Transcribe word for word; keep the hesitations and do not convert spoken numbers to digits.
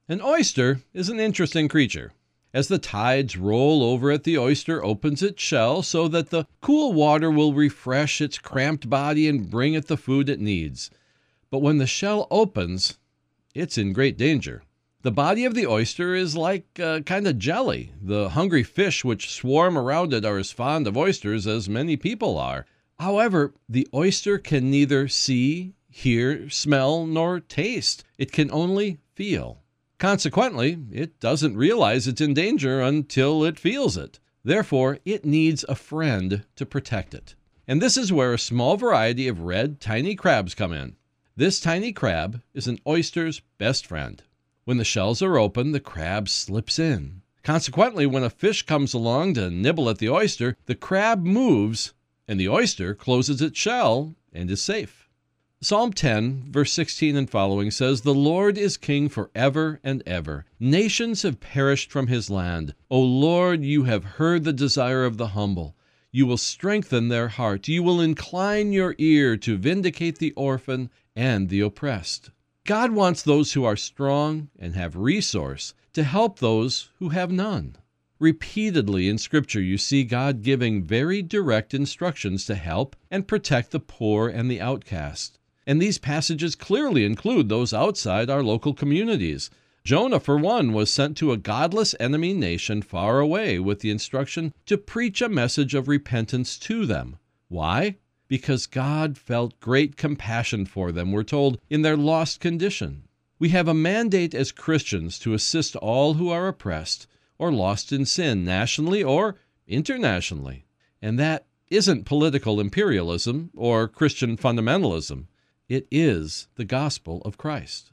An oyster is an interesting creature. As the tides roll over it, the oyster opens its shell so that the cool water will refresh its cramped body and bring it the food it needs. But when the shell opens, it's in great danger. The body of the oyster is like a kind of jelly. The hungry fish which swarm around it are as fond of oysters as many people are. However, the oyster can neither see, hear, smell, nor taste. It can only feel. Consequently, it doesn't realize it's in danger until it feels it. Therefore, it needs a friend to protect it. And this is where a small variety of red, tiny crabs come in. This tiny crab is an oyster's best friend. When the shells are open, the crab slips in. Consequently, when a fish comes along to nibble at the oyster, the crab moves, and the oyster closes its shell and is safe. Psalm ten, verse sixteen and following says, "The Lord is king forever and ever. Nations have perished from his land. O Lord, you have heard the desire of the humble. You will strengthen their heart. You will incline your ear to vindicate the orphan and the oppressed." God wants those who are strong and have resource to help those who have none. Repeatedly in Scripture, you see God giving very direct instructions to help and protect the poor and the outcast. And these passages clearly include those outside our local communities. Jonah, for one, was sent to a godless enemy nation far away with the instruction to preach a message of repentance to them. Why? Because God felt great compassion for them, we're told, in their lost condition. We have a mandate as Christians to assist all who are oppressed or lost in sin, nationally or internationally. And that isn't political imperialism or Christian fundamentalism. It is the gospel of Christ.